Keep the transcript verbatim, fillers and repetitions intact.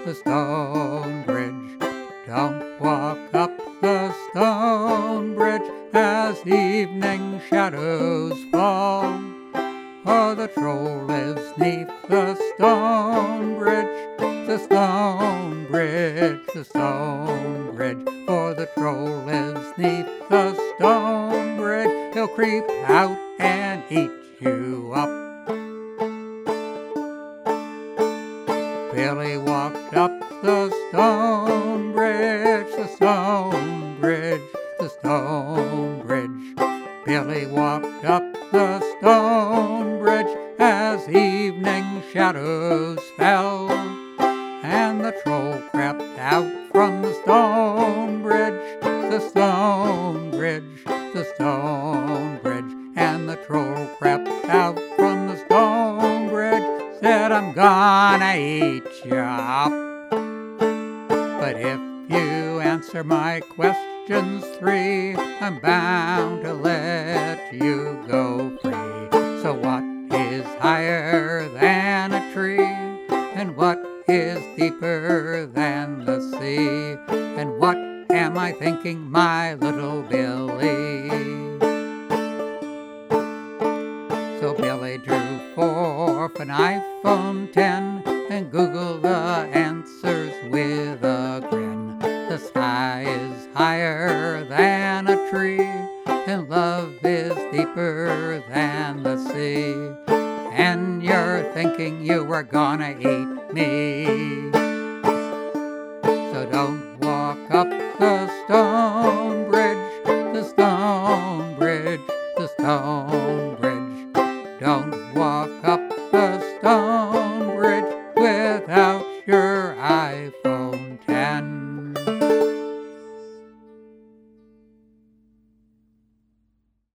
the stone bridge. Don't walk up the stone bridge as evening shadows fall, for the troll lives 'neath the stone bridge, the stone bridge, the stone bridge. For the troll lives 'neath the stone bridge, he'll creep out and eat you up. Billy walked up the stone bridge, the stone bridge, the stone bridge. Billy walked up the stone bridge as evening shadows fell, and the troll crept out from the stone bridge, the stone bridge, the stone bridge. And the troll crept out from the stone bridge, said, "I'm gonna eat you up. But if you answer my questions three, I'm bound to let you go free. So what is higher than a tree? And what is deeper than the sea? And what am I thinking, my little Billy?" So Billy drew forth an iPhone ten and Googled the answers with a grin. The sky is higher than a tree, and love is deeper than the sea. And you're thinking you were gonna eat me. So don't walk up the stone bridge, the stone bridge, the stone bridge. Don't walk up the stone bridge without your iPhone ten.